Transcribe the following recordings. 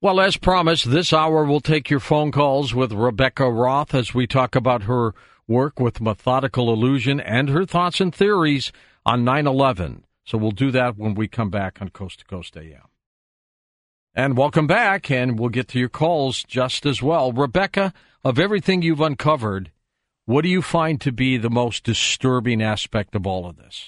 Well, as promised, this hour we'll take your phone calls with Rebecca Roth as we talk about her work with Methodical Illusion and her thoughts and theories on 9/11. So we'll do that when we come back on Coast to Coast AM. And welcome back, and we'll get to your calls just as well. Rebecca, of everything you've uncovered, what do you find to be the most disturbing aspect of all of this?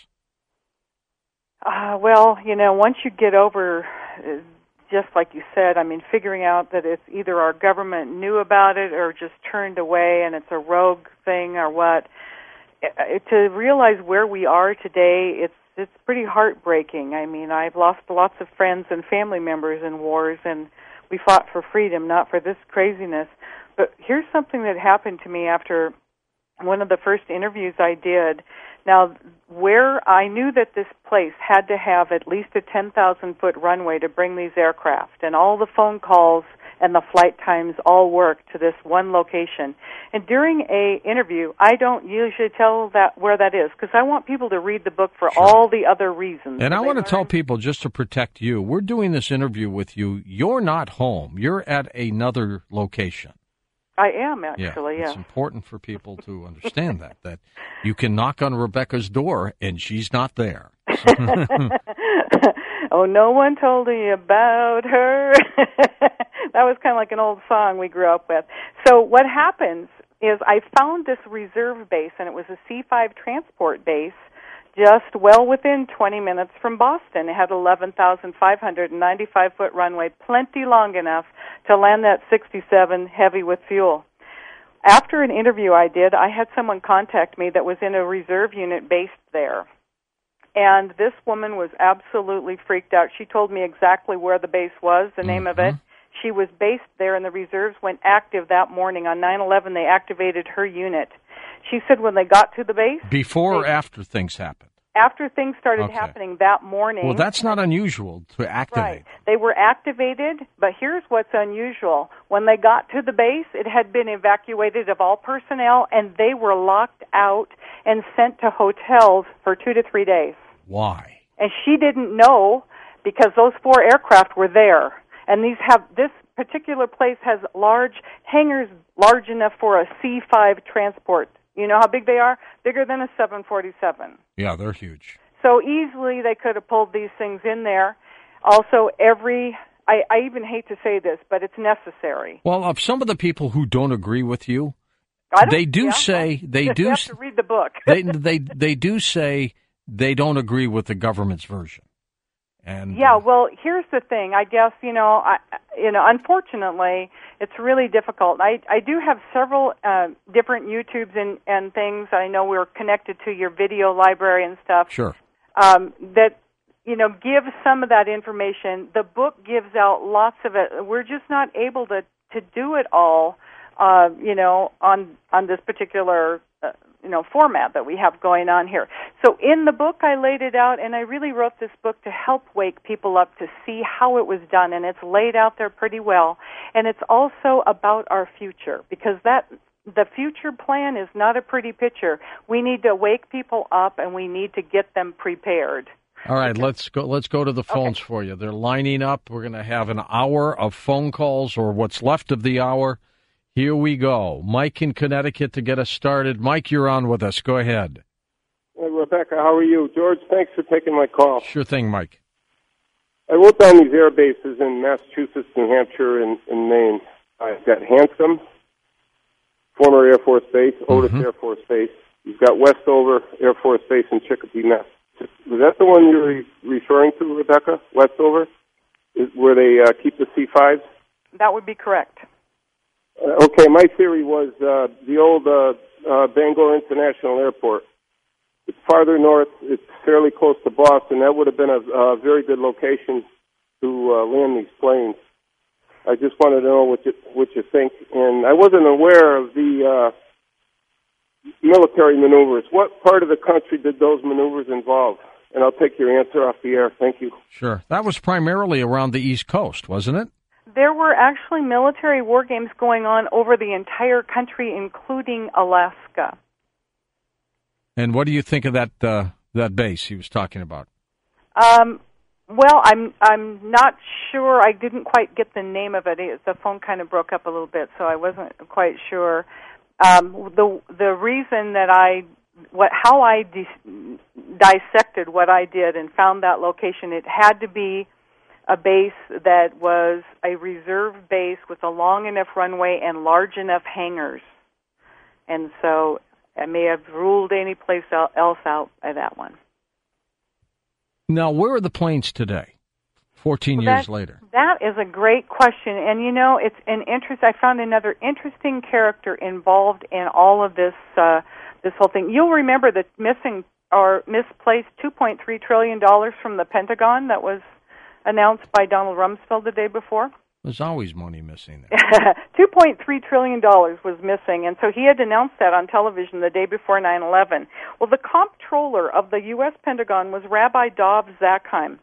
Well, once you get over, just like you said, figuring out that it's either our government knew about it or just turned away and it's a rogue thing or what, to realize where we are today, it's pretty heartbreaking. I've lost lots of friends and family members in wars, and we fought for freedom, not for this craziness. But here's something that happened to me after one of the first interviews I did. Now, where I knew that this place had to have at least a 10,000-foot runway to bring these aircraft, and all the phone calls and the flight times all worked to this one location. And during a interview, I don't usually tell that where that is, because I want people to read the book for all the other reasons. And I want to tell people, just to protect you, we're doing this interview with you. You're not home. You're at another location. I am, actually, It's important for people to understand that you can knock on Rebecca's door and she's not there. Oh, no one told me about her. That was kind of like an old song we grew up with. So what happens is I found this reserve base, and it was a C-5 transport base just well within 20 minutes from Boston. It had 11,595-foot runway, plenty long enough to land that 67 heavy with fuel. After an interview I did, I had someone contact me that was in a reserve unit based there. And this woman was absolutely freaked out. She told me exactly where the base was, the name of it. She was based there, and the reserves went active that morning. On 9/11, they activated her unit. She said when they got to the base... Before or after things happened? After things started happening that morning. Well, that's not unusual to activate. Right. They were activated, but here's what's unusual. When they got to the base, it had been evacuated of all personnel, and they were locked out and sent to hotels for 2 to 3 days. Why? And she didn't know, because those 4 aircraft were there. And this particular place has large hangars large enough for a C-5 transport. You know how big they are? Bigger than a 747. Yeah, they're huge. So easily they could have pulled these things in there. Also, I even hate to say this, but it's necessary. Well, of some of the people who don't agree with you, they do say you have to read the book. they do say they don't agree with the government's version. And well, here's the thing. I guess unfortunately, it's really difficult. I do have several different YouTubes and things. I know we're connected to your video library and stuff. Sure. That give some of that information. The book gives out lots of it. We're just not able to do it all. On this particular format that we have going on here. So in the book, I laid it out, and I really wrote this book to help wake people up to see how it was done, and it's laid out there pretty well. And it's also about our future, because the future plan is not a pretty picture. We need to wake people up, and we need to get them prepared. All right, let's go to the phones for you. They're lining up. We're going to have an hour of phone calls, or what's left of the hour. Here we go. Mike in Connecticut to get us started. Mike, you're on with us. Go ahead. Hey, Rebecca, how are you? George, thanks for taking my call. Sure thing, Mike. I wrote down these air bases in Massachusetts, New Hampshire, and Maine. I've got Hanscom, former Air Force Base, Otis Air Force Base. You've got Westover Air Force Base in Chicopee, Mass. Was that the one you're referring to, Rebecca? Westover? Where they keep the C-5s? That would be correct. Okay, my theory was the old Bangor International Airport. It's farther north. It's fairly close to Boston. That would have been a very good location to land these planes. I just wanted to know what you think. And I wasn't aware of the military maneuvers. What part of the country did those maneuvers involve? And I'll take your answer off the air. Thank you. Sure. That was primarily around the East Coast, wasn't it? There were actually military war games going on over the entire country, including Alaska. And what do you think of that base he was talking about? Well, I'm not sure. I didn't quite get the name of it. The phone kind of broke up a little bit, so I wasn't quite sure. The reason that how I dissected what I did and found that location, it had to be a base that was a reserve base with a long enough runway and large enough hangars. And so I may have ruled any place else out by that one. Now, where are the planes today, 14 years later? That is a great question. And, it's an interest. I found another interesting character involved in all of this this whole thing. You'll remember the missing or misplaced $2.3 trillion from the Pentagon that was announced by Donald Rumsfeld the day before? There's always money missing there. $2.3 trillion was missing, and so he had announced that on television the day before 9/11. Well, the comptroller of the U.S. Pentagon was Rabbi Dov Zakheim.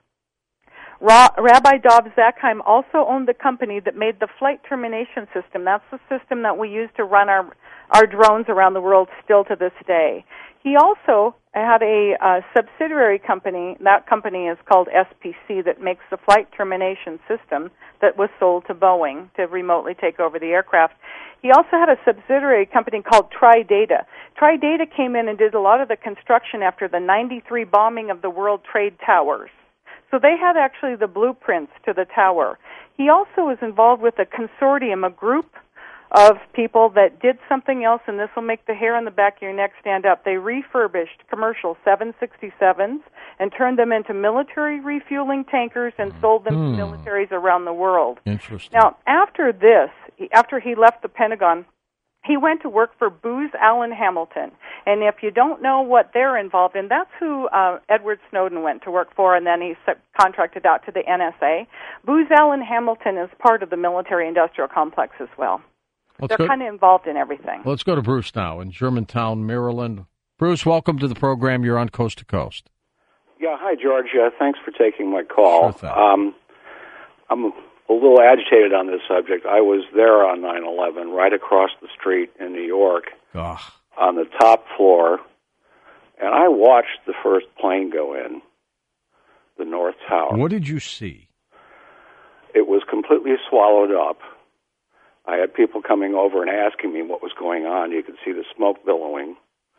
Rabbi Dov Zakheim also owned the company that made the flight termination system. That's the system that we use to run our drones around the world still to this day. He also had a subsidiary company. That company is called SPC, that makes the flight termination system that was sold to Boeing to remotely take over the aircraft. He also had a subsidiary company called TriData. TriData came in and did a lot of the construction after the 93 bombing of the World Trade Towers. So they had actually the blueprints to the tower. He also was involved with a consortium, a group of people that did something else, and this will make the hair on the back of your neck stand up. They refurbished commercial 767s and turned them into military refueling tankers and sold them to militaries around the world. Interesting. Now, after he left the Pentagon, he went to work for Booz Allen Hamilton. And if you don't know what they're involved in, that's who Edward Snowden went to work for, and then he contracted out to the NSA. Booz Allen Hamilton is part of the military-industrial complex as well. They're kind of involved in everything. Let's go to Bruce now in Germantown, Maryland. Bruce, welcome to the program. You're on Coast to Coast. Yeah, hi, George. Thanks for taking my call. Sure thing. I'm a little agitated on this subject. I was there on 9/11, right across the street in New York, on the top floor, and I watched the first plane go in, the North Tower. What did you see? It was completely swallowed up. I had people coming over and asking me what was going on. You could see the smoke billowing.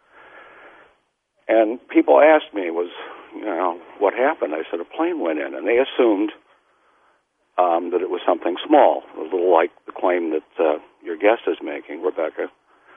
And people asked me, what happened? I said, a plane went in. And they assumed that it was something small, a little like the claim that your guest is making, Rebecca.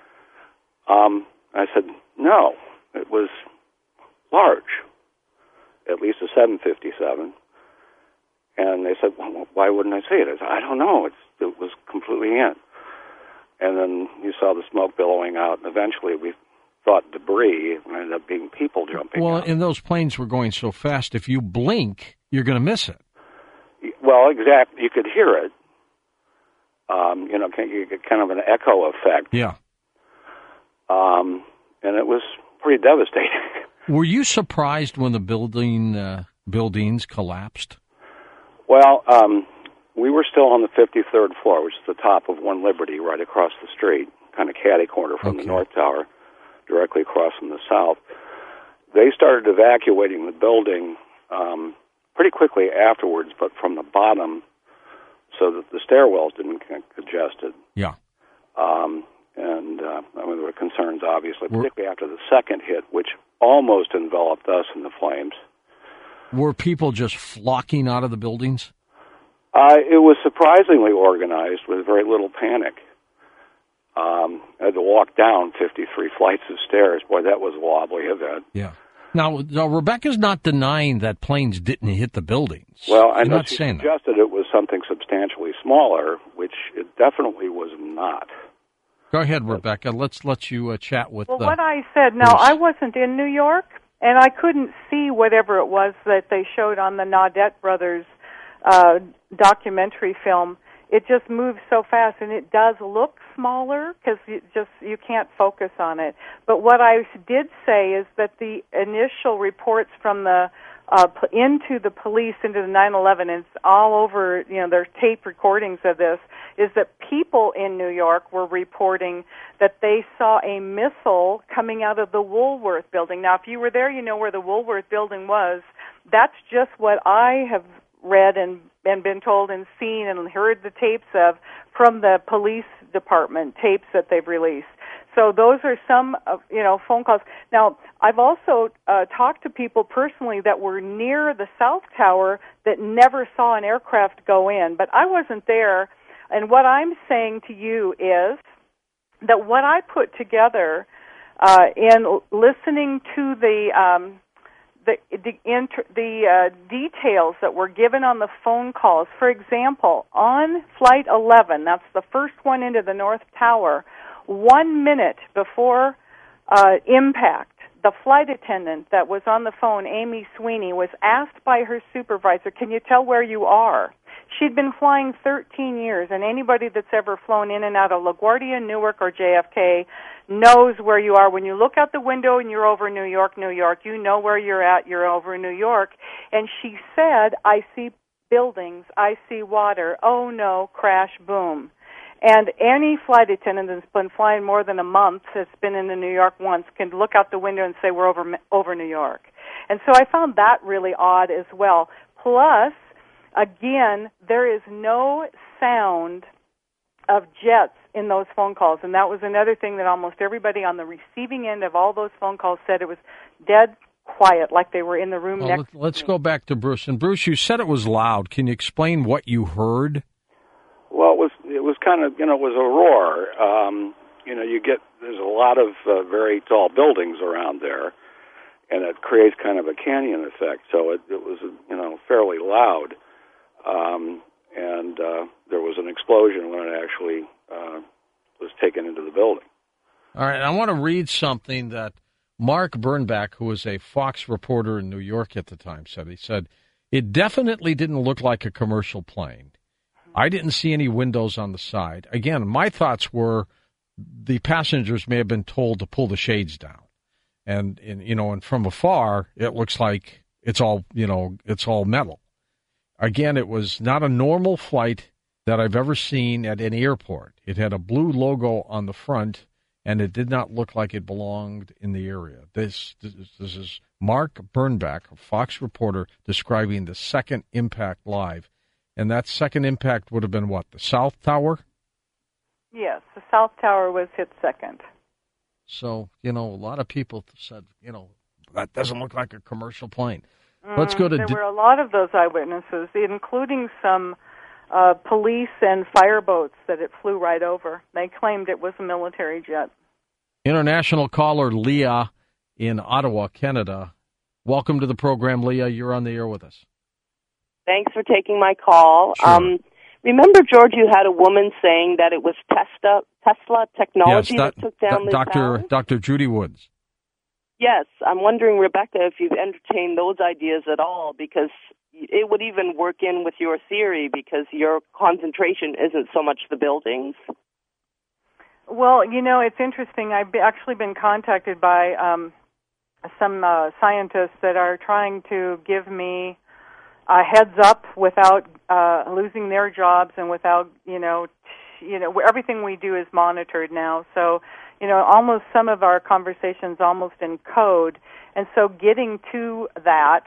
I said, no, it was large, at least a 757. And they said, well, why wouldn't I see it? I said, I don't know. It was completely in. And then you saw the smoke billowing out, and eventually we thought debris. It ended up being people jumping out. And those planes were going so fast, if you blink, you're going to miss it. Well, exactly. You could hear it. You get kind of an echo effect. Yeah. And it was pretty devastating. Were you surprised when the buildings collapsed? Well, we were still on the 53rd floor, which is the top of One Liberty, right across the street, kind of catty-corner from the North Tower, directly across from the south. They started evacuating the building pretty quickly afterwards, but from the bottom, so that the stairwells didn't get congested. Yeah. There were concerns, obviously, particularly after the second hit, which almost enveloped us in the flames. Were people just flocking out of the buildings? It was surprisingly organized with very little panic. I had to walk down 53 flights of stairs. Boy, that was a wobbly event. Yeah. Now, Rebecca's not denying that planes didn't hit the buildings. Well, I know she suggested it was something substantially smaller, which it definitely was not. Go ahead, Rebecca. Let's let you chat with. Well, what I said. Now, I wasn't in New York, and I couldn't see whatever it was that they showed on the Naudette brothers documentary film. It just moves so fast, and it does look smaller because you can't focus on it. But what I did say is that the initial reports from the into the police, into the 9/11, and it's all over, there's tape recordings of this, is that people in New York were reporting that they saw a missile coming out of the Woolworth building. Now, if you were there, you know where the Woolworth building was. that's just what I have read and been told and seen and heard the tapes of from the police department, tapes that they've released. So those are some, phone calls. Now, I've also talked to people personally that were near the South Tower that never saw an aircraft go in, but I wasn't there. And what I'm saying to you is that what I put together in listening to the details that were given on the phone calls. For example, on Flight 11, that's the first one into the North Tower, 1 minute before impact, the flight attendant that was on the phone, Amy Sweeney, was asked by her supervisor, "Can you tell where you are?" She'd been flying 13 years, and anybody that's ever flown in and out of LaGuardia, Newark, or JFK knows where you are. When you look out the window and you're over New York, you know where you're at. You're over New York. And she said, "I see buildings. I see water. Oh, no, crash, boom." And any flight attendant that's been flying more than a month, that's been into New York once, can look out the window and say, "We're over New York." And so I found that really odd as well. Plus, again, there is no sound of jets in those phone calls, and that was another thing that almost everybody on the receiving end of all those phone calls said. It was dead quiet, like they were in the room next to me. Let's go back to Bruce. And Bruce, you said it was loud. Can you explain what you heard? Well, it was kind of, it was a roar. There's a lot of very tall buildings around there, and it creates kind of a canyon effect. So it was, fairly loud. And there was an explosion when it actually was taken into the building. All right, I want to read something that Mark Bernbach, who was a Fox reporter in New York at the time, said. He said, "It definitely didn't look like a commercial plane. I didn't see any windows on the side." Again, my thoughts were the passengers may have been told to pull the shades down. And from afar, it looks like it's all metal. Again, it was not a normal flight that I've ever seen at any airport. It had a blue logo on the front, and it did not look like it belonged in the area. This is Mark Bernbach, a Fox reporter, describing the second impact live. And that second impact would have been what, the South Tower? Yes, the South Tower was hit second. So, a lot of people said, that doesn't look like a commercial plane. Let's go to... There were a lot of those eyewitnesses, including some police and fireboats that it flew right over. They claimed it was a military jet. International caller Leah in Ottawa, Canada. Welcome to the program, Leah. You're on the air with us. Thanks for taking my call. Sure. Remember, George, you had a woman saying that it was Tesla technology that took down the tower? Dr. Judy Woods. Yes. I'm wondering, Rebecca, if you've entertained those ideas at all, because it would even work in with your theory, because your concentration isn't so much the buildings. Well, it's interesting. I've actually been contacted by some scientists that are trying to give me a heads up without losing their jobs and without, everything we do is monitored now. So, almost some of our conversations almost in code. And so getting to that,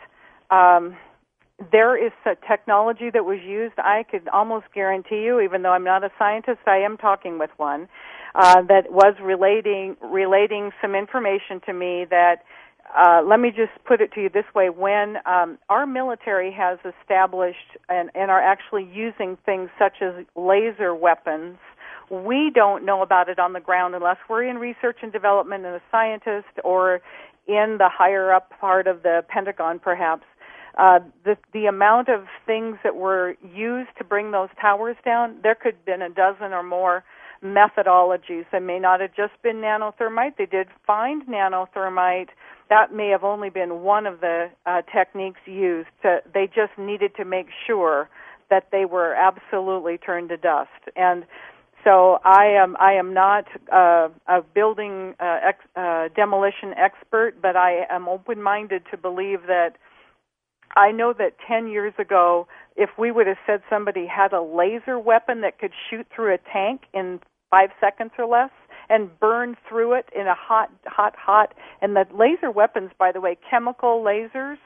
there is a technology that was used. I could almost guarantee you, even though I'm not a scientist, I am talking with one, that was relating some information to me that let me just put it to you this way. When our military has established and are actually using things such as laser weapons, we don't know about it on the ground unless we're in research and development and a scientist or in the higher up part of the Pentagon, perhaps. The amount of things that were used to bring those towers down, there could have been a dozen or more methodologies. They may not have just been nanothermite. They did find nanothermite. That may have only been one of the techniques used. They just needed to make sure that they were absolutely turned to dust. And so I am not a building demolition expert, but I am open-minded to believe that I know that 10 years ago, if we would have said somebody had a laser weapon that could shoot through a tank in 5 seconds or less and burn through it in a hot, and the laser weapons, by the way, chemical lasers,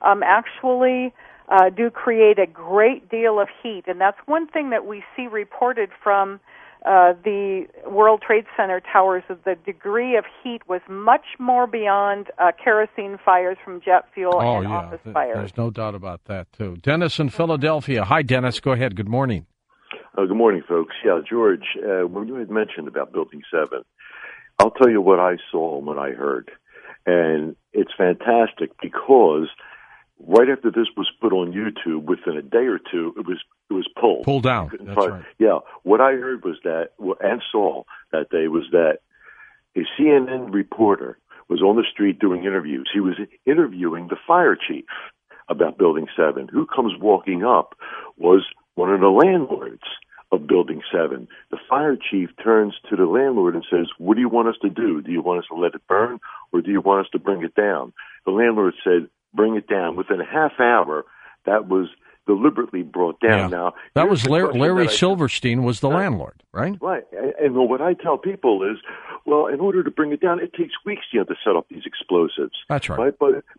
actually do create a great deal of heat. And that's one thing that we see reported from the World Trade Center towers, is the degree of heat was much more beyond kerosene fires from jet fuel and office fires. There's no doubt about that, too. Dennis in Philadelphia. Hi, Dennis. Go ahead. Good morning. Good morning, folks. Yeah, George, when you had mentioned about Building 7, I'll tell you what I saw and what I heard. And it's fantastic because right after this was put on YouTube, within a day or two, it was pulled. Pulled down. That's right. Yeah. What I heard was that, and saw that day, was that a CNN reporter was on the street doing interviews. He was interviewing the fire chief about Building 7. Who comes walking up was one of the landlords of Building 7. The fire chief turns to the landlord and says, "What do you want us to do? Do you want us to let it burn, or do you want us to bring it down?" The landlord said, "Bring it down." Within a half hour, that was deliberately brought down. Yeah. Now, that was Larry Silverstein was the landlord, right? Right. And what I tell people is, well, in order to bring it down, it takes weeks, to set up these explosives. That's right.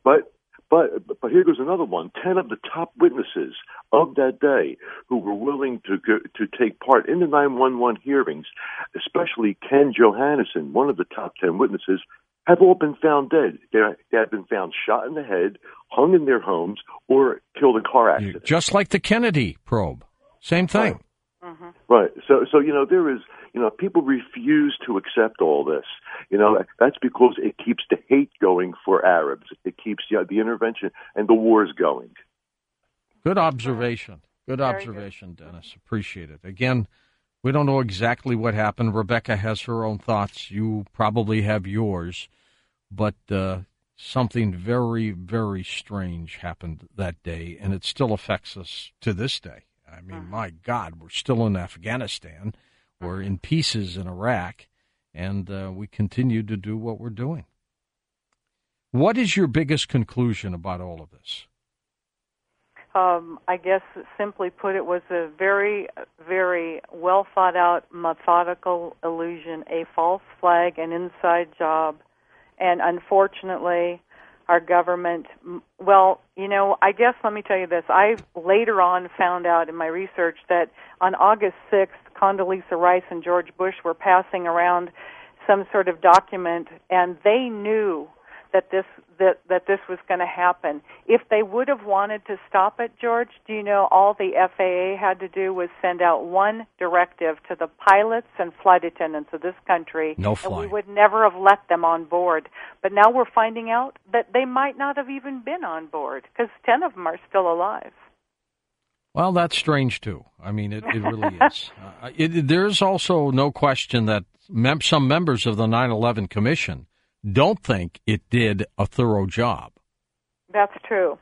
But here goes another one. 10 of the top witnesses of that day who were willing to take part in the 911 hearings, especially Ken Johannesson, one of the top 10 witnesses, have all been found dead. They have been found shot in the head, hung in their homes, or killed in car accidents. Just like the Kennedy probe. Same thing. Right. Mm-hmm. Right. So there is, people refuse to accept all this. That's because it keeps the hate going for Arabs. It keeps the intervention and the wars going. Good observation. Good observation, Dennis. Appreciate it. Again, we don't know exactly what happened. Rebecca has her own thoughts. You probably have yours. But something very, very strange happened that day, and it still affects us to this day. I mean, my God, we're still in Afghanistan. We're in pieces in Iraq, and we continue to do what we're doing. What is your biggest conclusion about all of this? I guess, simply put, it was a very, very well thought out, methodical illusion, a false flag, an inside job. And unfortunately, our government, I guess let me tell you this. I later on found out in my research that on August 6th, Condoleezza Rice and George Bush were passing around some sort of document, and they knew that this was going to happen. If they would have wanted to stop it, George, do you know all the FAA had to do was send out one directive to the pilots and flight attendants of this country, no flying. And we would never have let them on board. But now we're finding out that they might not have even been on board because 10 of them are still alive. Well, that's strange, too. I mean, it really is. There's also no question that some members of the 9/11 Commission don't think it did a thorough job. That's true.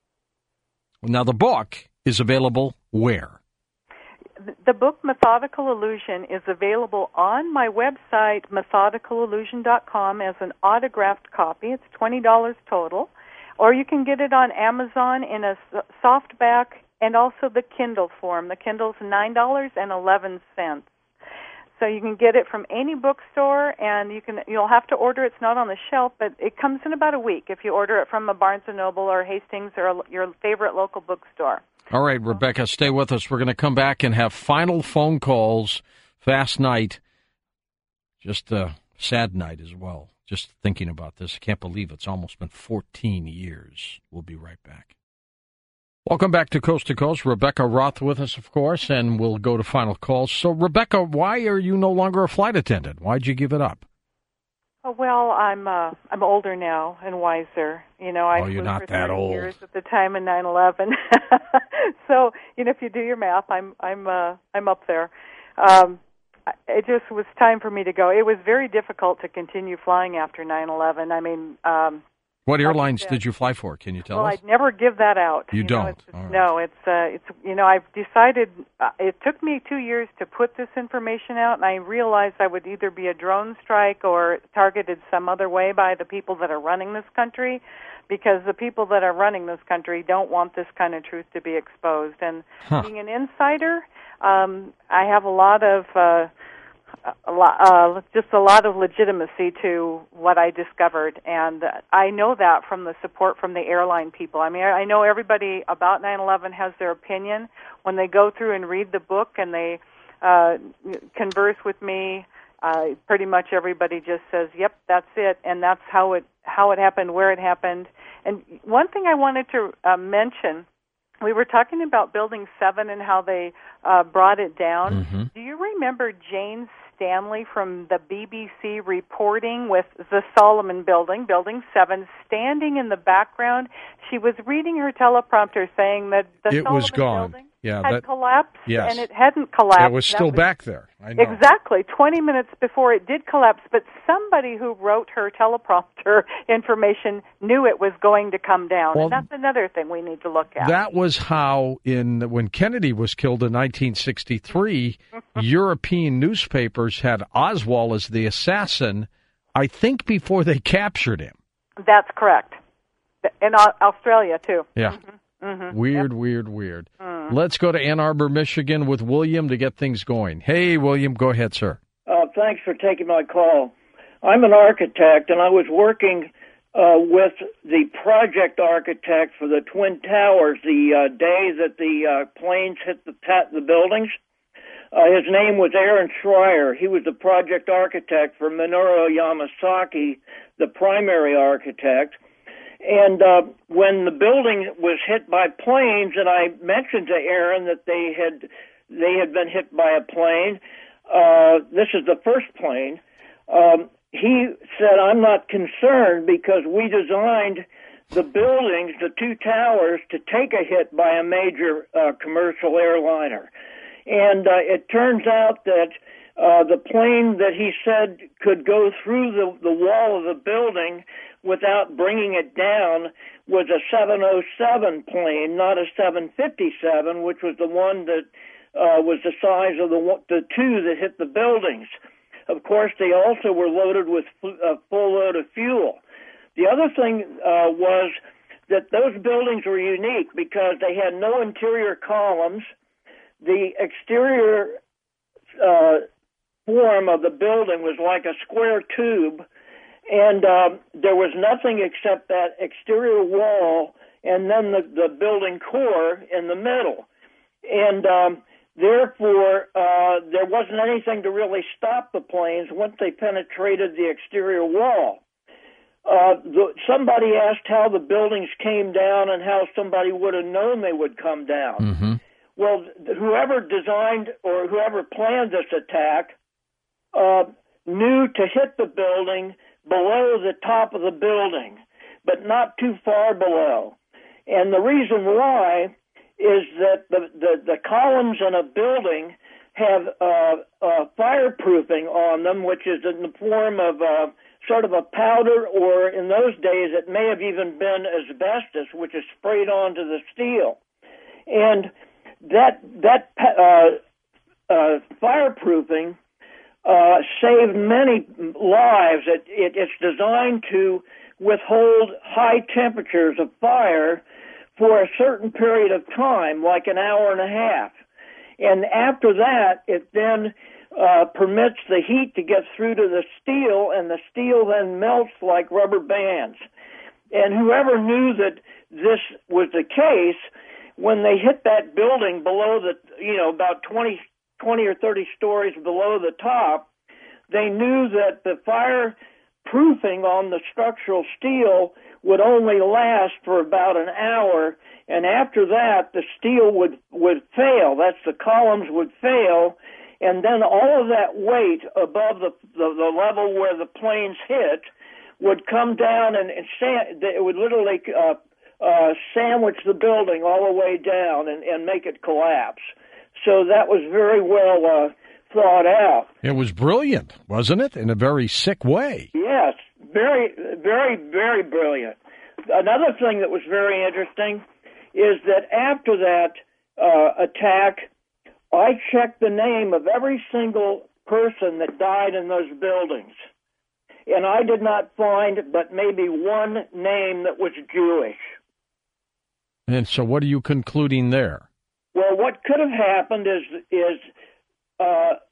Now, the book is available where? The book Methodical Illusion is available on my website, methodicalillusion.com, as an autographed copy. It's $20 total. Or you can get it on Amazon in a softback and also the Kindle form. The Kindle's $9.11. So you can get it from any bookstore, and you'll have to order. It's not on the shelf, but it comes in about a week if you order it from a Barnes & Noble or Hastings or your favorite local bookstore. All right, Rebecca, stay with us. We're going to come back and have final phone calls. Fast night. Just a sad night as well. Just thinking about this. I can't believe it's almost been 14 years. We'll be right back. Welcome back to Coast. Rebecca Roth with us, of course, and we'll go to final calls. So, Rebecca, why are you no longer a flight attendant? Why'd you give it up? Well, I'm older now and wiser. I flew not for that 30 old. years at the time in 9/11. So, if you do your math, I'm up there. It just was time for me to go. It was very difficult to continue flying after 9/11. I mean, what airlines did you fly for? Can you tell us? Well, I'd never give that out. You don't? No, it's I've decided, it took me 2 years to put this information out, and I realized I would either be a drone strike or targeted some other way by the people that are running this country, because the people that are running this country don't want this kind of truth to be exposed. And being an insider, I have a lot of just a lot of legitimacy to what I discovered, and I know that from the support from the airline people. I mean, I know everybody about 9/11 has their opinion. When they go through and read the book and they converse with me, pretty much everybody just says, "Yep, that's it," and that's how it happened, where it happened. And one thing I wanted to mention. We were talking about Building 7 and how they brought it down. Mm-hmm. Do you remember Jane Stanley from the BBC reporting with the Solomon Building, Building 7, standing in the background? She was reading her teleprompter saying that the Solomon Building had collapsed, and it hadn't collapsed. It was still back there. I know. Exactly, 20 minutes before it did collapse, but somebody who wrote her teleprompter information knew it was going to come down, and that's another thing we need to look at. That was how, when Kennedy was killed in 1963, European newspapers had Oswald as the assassin, I think before they captured him. That's correct. In Australia, too. Yeah. Mm-hmm. Weird. Let's go to Ann Arbor, Michigan with William to get things going. Hey, William, go ahead, sir. Thanks for taking my call. I'm an architect, and I was working with the project architect for the Twin Towers the day that the planes hit the buildings. His name was Aaron Schreier. He was the project architect for Minoru Yamasaki, the primary architect. And when the building was hit by planes, and I mentioned to Aaron that they had been hit by a plane, this is the first plane, he said, "I'm not concerned because we designed the buildings, the two towers, to take a hit by a major commercial airliner." And it turns out that the plane that he said could go through the wall of the building without bringing it down was a 707 plane, not a 757, which was the one that was the size of the two that hit the buildings. Of course, they also were loaded with a full load of fuel. The other thing was that those buildings were unique because they had no interior columns. The exterior form of the building was like a square tube, and there was nothing except that exterior wall and then the building core in the middle. And therefore, there wasn't anything to really stop the planes once they penetrated the exterior wall. Somebody asked how the buildings came down and how somebody would have known they would come down. Mm-hmm. Well, whoever designed or whoever planned this attack knew to hit the building below the top of the building, but not too far below. And the reason why is that the columns in a building have fireproofing on them, which is in the form of sort of a powder, or in those days it may have even been asbestos, which is sprayed onto the steel. And that fireproofing saved many lives. It's designed to withhold high temperatures of fire for a certain period of time, like an hour and a half. And after that, it then permits the heat to get through to the steel, and the steel then melts like rubber bands. And whoever knew that this was the case, when they hit that building below about 20 or 30 stories below the top, they knew that the fireproofing on the structural steel would only last for about an hour, and after that, the steel would fail. That's the columns would fail, and then all of that weight above the level where the planes hit would come down, and it would literally sandwich the building all the way down and make it collapse. So that was very well thought out. It was brilliant, wasn't it? In a very sick way. Yes, very, very, very brilliant. Another thing that was very interesting is that after that attack, I checked the name of every single person that died in those buildings. And I did not find but maybe one name that was Jewish. And so what are you concluding there? Well, what could have happened is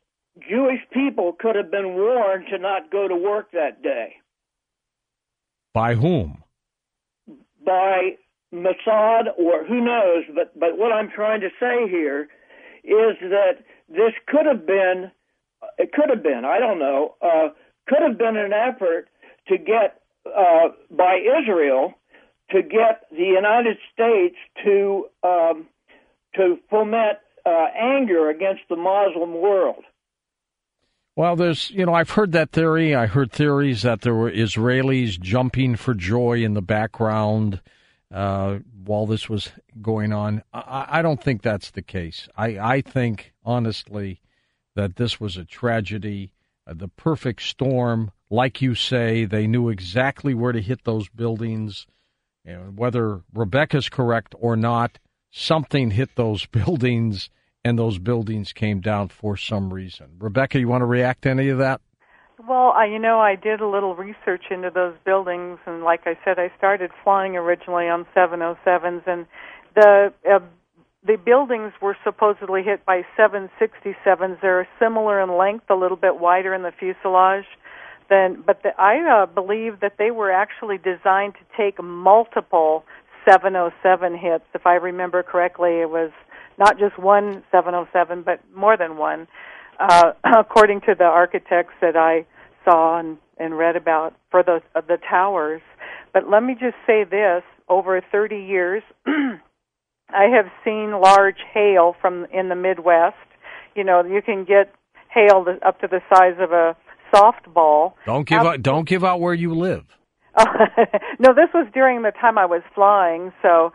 Jewish people could have been warned to not go to work that day. By whom? By Mossad, or who knows, but what I'm trying to say here is that this could have been, I don't know, could have been an effort to get, by Israel, to get the United States to foment anger against the Muslim world. Well, I've heard that theory. I heard theories that there were Israelis jumping for joy in the background while this was going on. I don't think that's the case. I think, honestly, that this was a tragedy, the perfect storm. Like you say, they knew exactly where to hit those buildings. Whether Rebecca's correct or not, something hit those buildings, and those buildings came down for some reason. Rebecca, you want to react to any of that? Well, I did a little research into those buildings, and like I said, I started flying originally on 707s, and the buildings were supposedly hit by 767s. They're similar in length, a little bit wider in the fuselage. I believe that they were actually designed to take multiple 707 hits. If I remember correctly, it was not just one 707, but more than one, according to the architects that I saw and read about for the towers. But let me just say this, over 30 years, I have seen large hail in the Midwest. You can get hail up to the size of a softball. Don't give out where you live. No, this was during the time I was flying, so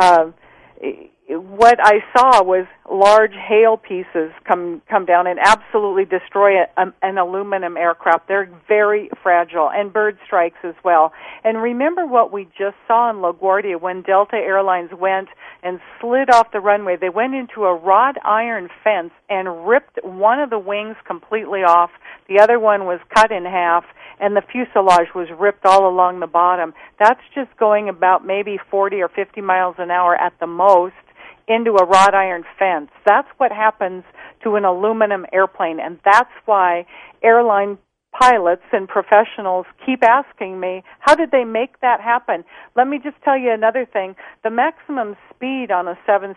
what I saw was large hail pieces come down and absolutely destroy an aluminum aircraft. They're very fragile, and bird strikes as well. And remember what we just saw in LaGuardia when Delta Airlines went and slid off the runway. They went into a wrought iron fence and ripped one of the wings completely off. The other one was cut in half, and the fuselage was ripped all along the bottom. That's just going about maybe 40 or 50 miles an hour at the most into a wrought iron fence. That's what happens to an aluminum airplane, and that's why airline pilots and professionals keep asking me, how did they make that happen? Let me just tell you another thing. The maximum speed on a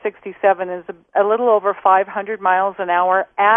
767 is a little over 500 miles an hour at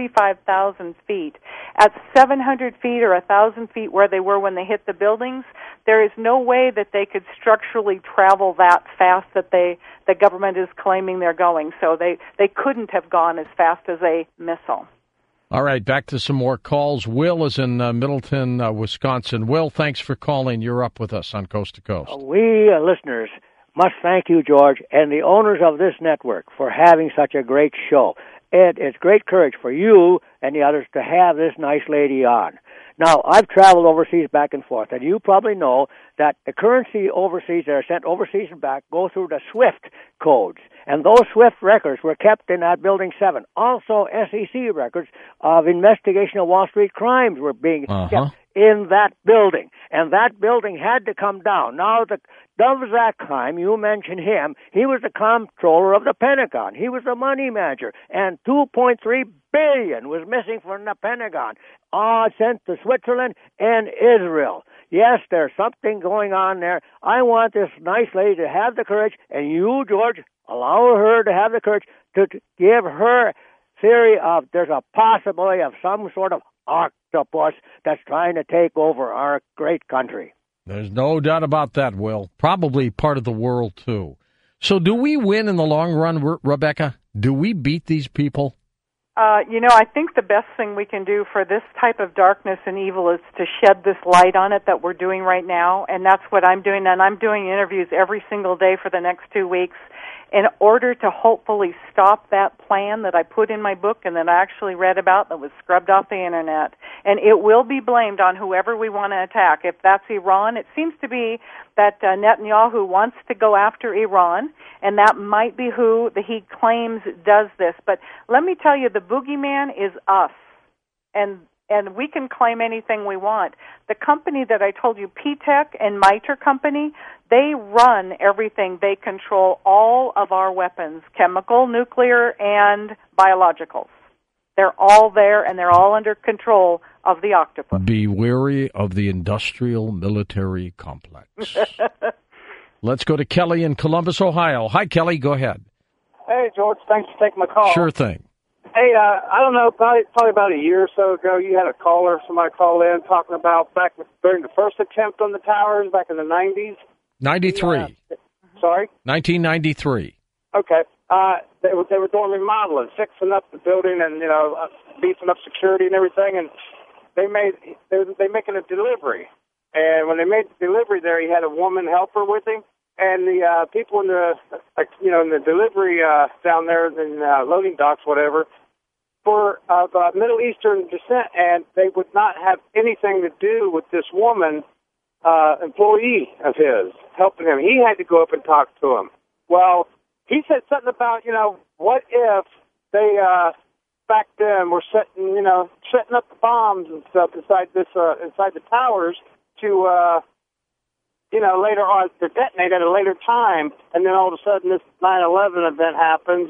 35,000 feet. At 700 feet or 1,000 feet where they were when they hit the buildings, there is no way that they could structurally travel that fast that the government is claiming they're going. So they couldn't have gone as fast as a missile. All right, back to some more calls. Will is in Middleton, Wisconsin. Will, thanks for calling. You're up with us on Coast to Coast. We listeners must thank you, George, and the owners of this network for having such a great show. It's great courage for you and the others to have this nice lady on. Now, I've traveled overseas back and forth, and you probably know that the currency overseas that are sent overseas and back go through the SWIFT codes. And those SWIFT records were kept in that Building 7. Also, SEC records of investigation of Wall Street crimes were being kept in that building. And that building had to come down. Now, the Dovzak crime, you mentioned him, he was the comptroller of the Pentagon. He was the money manager. And $2.3 billion was missing from the Pentagon, all sent to Switzerland and Israel. Yes, there's something going on there. I want this nice lady to have the courage, and you, George, allow her to have the courage to give her theory of there's a possibility of some sort of octopus that's trying to take over our great country. There's no doubt about that, Will. Probably part of the world, too. So do we win in the long run, Rebecca? Do we beat these people? I think the best thing we can do for this type of darkness and evil is to shed this light on it that we're doing right now, and that's what I'm doing. And I'm doing interviews every single day for the next 2 weeks in order to hopefully stop that plan that I put in my book and that I actually read about that was scrubbed off the Internet. And it will be blamed on whoever we want to attack. If that's Iran, it seems to be that Netanyahu wants to go after Iran, and that might be who he claims does this. But let me tell you, the boogeyman is us, and we can claim anything we want. The company that I told you, P-Tech and MITRE Company, they run everything. They control all of our weapons, chemical, nuclear, and biologicals. They're all there, and they're all under control of the octopus. Be wary of the industrial military complex. Let's go to Kelly in Columbus, Ohio. Hi, Kelly. Go ahead. Hey, George. Thanks for taking my call. Sure thing. Hey, I don't know, probably about a year or so ago, you had a caller, somebody called in talking about back during the first attempt on the towers back in the 90s. 93. Sorry? 1993. Okay. They were doing remodeling, fixing up the building and, beefing up security and everything, and they making a delivery. And when they made the delivery there, he had a woman helper with him. And the people in the delivery down there in loading docks, whatever, were of Middle Eastern descent, and they would not have anything to do with this woman, employee of his, helping him. He had to go up and talk to him. Well, he said something about, what if they back then were setting up the bombs and stuff inside the towers to. Later on, to detonate at a later time, and then all of a sudden this 9/11 event happens,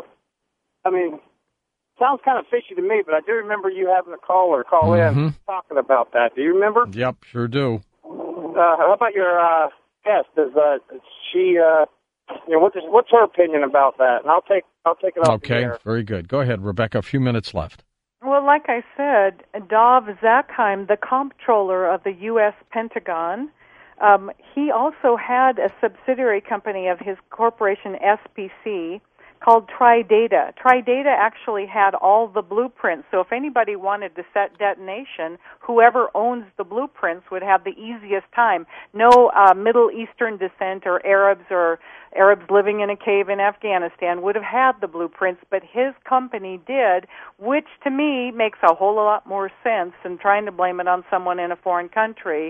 sounds kind of fishy to me, but I do remember you having a caller call in talking about that. Do you remember? Yep, sure do. How about your guest? Is she, what's her opinion about that? And I'll take it off the air. Okay, very good. Go ahead, Rebecca, a few minutes left. Well, like I said, Dov Zakheim, the comptroller of the U.S. Pentagon, he also had a subsidiary company of his corporation, SPC, called Tridata. Tridata actually had all the blueprints, so if anybody wanted to set detonation, whoever owns the blueprints would have the easiest time. No Middle Eastern descent or Arabs living in a cave in Afghanistan would have had the blueprints, but his company did, which to me makes a whole lot more sense than trying to blame it on someone in a foreign country.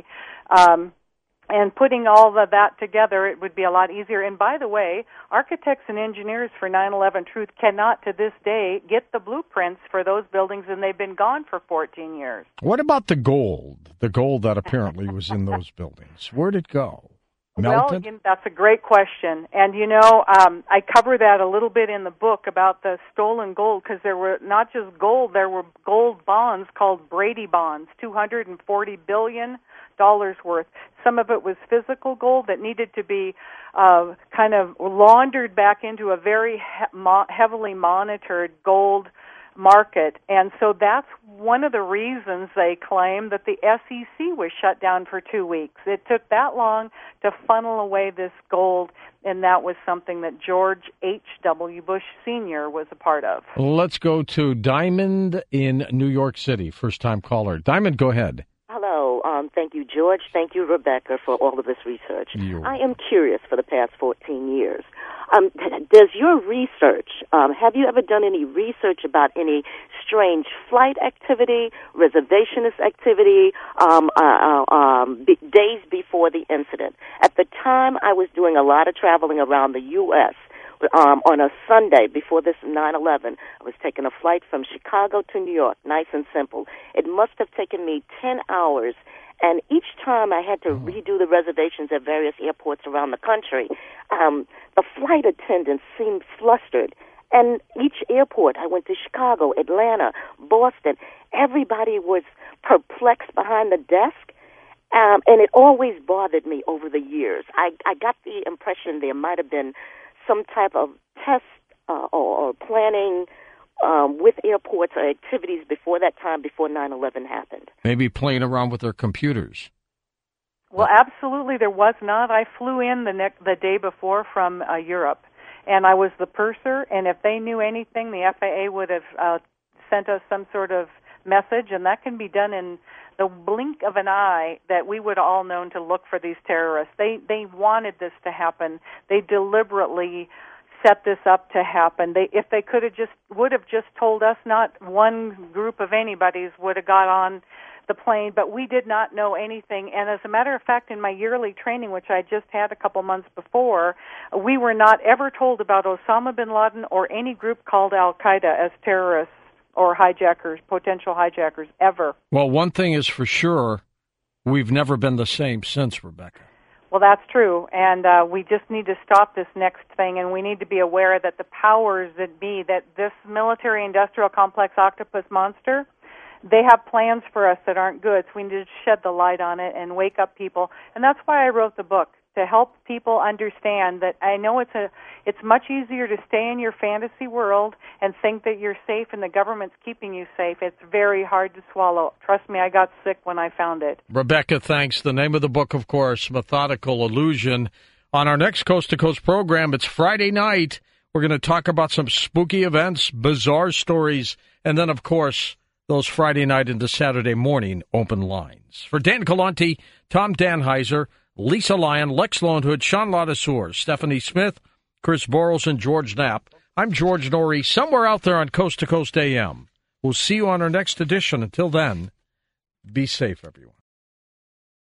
And putting all of that together, it would be a lot easier. And by the way, architects and engineers for 9/11 Truth cannot to this day get the blueprints for those buildings, and they've been gone for 14 years. What about the gold? The gold that apparently was in those buildings. Where'd it go? Melted? Well, that's a great question. And, I cover that a little bit in the book about the stolen gold, because there were not just gold, there were gold bonds called Brady bonds, $240 billion worth. Some of it was physical gold that needed to be kind of laundered back into a very heavily monitored gold market. And so that's one of the reasons they claim that the SEC was shut down for 2 weeks. It took that long to funnel away this gold, and that was something that George H.W. Bush Sr. was a part of. Let's go to Diamond in New York City, first-time caller. Diamond, go ahead. Hello. Thank you, George. Thank you, Rebecca, for all of this research. I am curious for the past 14 years. Does your research, have you ever done any research about any strange flight activity, reservationist activity, days before the incident? At the time, I was doing a lot of traveling around the U.S., on a Sunday before this 9/11, I was taking a flight from Chicago to New York, nice and simple. It must have taken me 10 hours, and each time I had to redo the reservations at various airports around the country. The flight attendants seemed flustered, and each airport, I went to Chicago, Atlanta, Boston, everybody was perplexed behind the desk. And it always bothered me over the years. I got the impression there might have been some type of test or planning with airports or activities before that time, before 9/11 happened. Maybe playing around with their computers. Well, absolutely there was not. I flew in the day before from Europe, and I was the purser, and if they knew anything, the FAA would have sent us some sort of message, and that can be done in the blink of an eye, that we would all known to look for these terrorists. They wanted this to happen. They deliberately set this up to happen. If they would have just told us, not one group of anybody's would have got on the plane, but we did not know anything. And as a matter of fact, in my yearly training, which I just had a couple months before, we were not ever told about Osama bin Laden or any group called Al-Qaeda as terrorists or hijackers, potential hijackers, ever. Well, one thing is for sure, we've never been the same since, Rebecca. Well, that's true, and we just need to stop this next thing, and we need to be aware that the powers that be, that this military-industrial complex octopus monster, they have plans for us that aren't good, so we need to shed the light on it and wake up people. And that's why I wrote the book, to help people understand that I know it's much easier to stay in your fantasy world and think that you're safe and the government's keeping you safe. It's very hard to swallow. Trust me, I got sick when I found it. Rebecca, thanks. The name of the book, of course, Methodical Illusion. On our next Coast to Coast program, it's Friday night. We're going to talk about some spooky events, bizarre stories, and then, of course, those Friday night into Saturday morning open lines. For Dan Galante, Tom Danheiser, Lisa Lyon, Lex Lonehood, Sean Ladesseur, Stephanie Smith, Chris Borles, and George Knapp. I'm George Norrie, somewhere out there on Coast to Coast AM. We'll see you on our next edition. Until then, be safe, everyone.